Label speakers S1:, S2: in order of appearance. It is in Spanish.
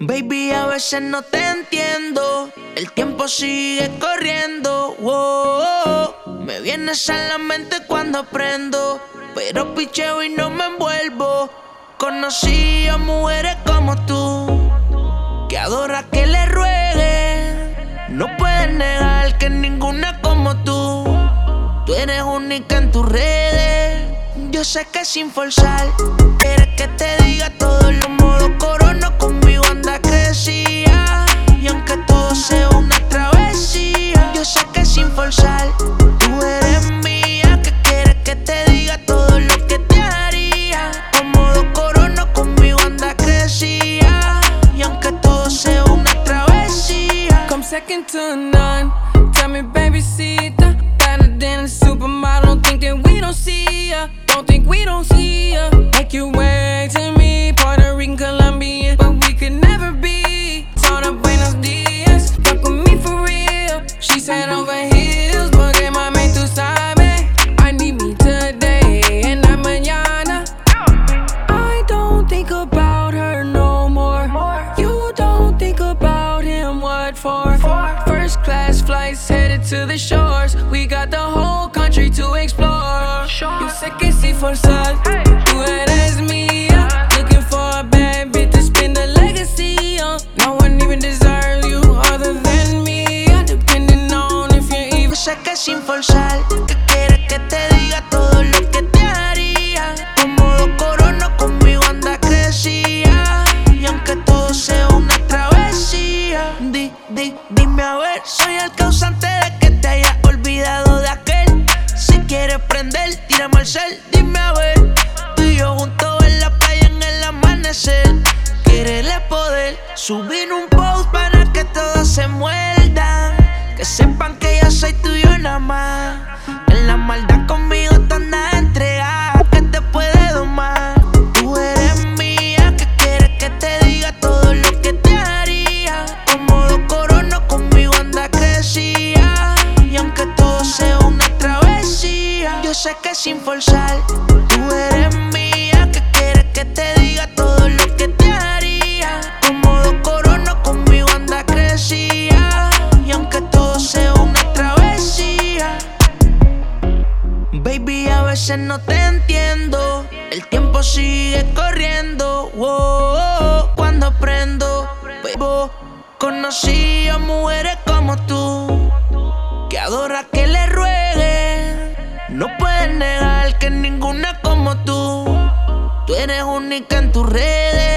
S1: Baby, a veces no te entiendo. El tiempo sigue corriendo. Wow, me vienes a la mente cuando aprendo, pero picheo y no me envuelvo. Conocí a mujeres como tú, que adora que le rueguen. No puedes negar que ninguna como tú. Tú eres única en tus redes. Yo sé que sin forzar quieres que te diga todo los modos corona. Conmigo anda crecía, y aunque todo sea una travesía, yo sé que sin forzar tú eres mía. Que quieres que te diga todo lo que te haría. Con modo corona conmigo anda crecía, y aunque todo sea una travesía.
S2: Come second to none. Tell me, babysita, better than a supermodel. Don't think that we don't see ya. Don't think we don't see ya. Make you way to me, Puerto Rican, Colombian, but we could never be. Told her buenos dias, fuck with me for real. She said over heels, porque mami tú sabes. I need me today and not mañana. I don't think about her no more. You don't think about him, what for? First class flights headed to the shores. We got the whole country to explore. Yo sé que sin forzar, tú eres mía. Looking for a bad bitch to spin the legacy on. No one even deserves you other than me. Depending on if you're even.
S1: Yo sé que sin forzar, que quieres que te diga todo lo que te haría. Con modo corona conmigo anda crecía, y aunque todo sea una travesía. Dime a ver, soy el causante de que te hayas olvidado de aquel. Si quieres prender, tírame al cel. Dime a ver, tú y yo juntos en la playa en el amanecer. Quieres poder subir un post para que todos se muerdan, que sepan que yo soy tuyo nada más. En la maldad conmigo tú andas entregada, que te puede domar. Tú eres mía, que quieres que te diga todo lo que te haría. Con modo corona conmigo anda crecía, y aunque todo sea una travesía, yo sé que sin forzar tú eres mía. Que quieres que te diga todo lo que te haría. Con modo corona conmigo anda crecía, y aunque todo sea una travesía. Baby, a veces no te entiendo. El tiempo sigue corriendo. Wow, cuando aprendo, bebo. Conocí a mujeres como tú, que adora que le rueguen. No puedes negar que ninguna como tú. Tú eres única en tus redes.